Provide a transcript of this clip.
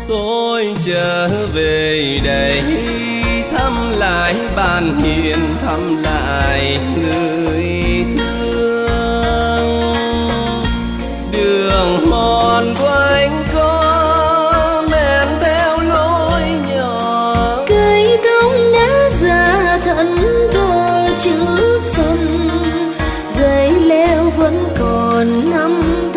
tôi trở về đây thăm lại bàn hiền, thăm lại người thương. Đường mòn quanh co men theo lối nhỏ, cây thông đã già thân đổ chữ xuân, dây leo vẫn còn nằm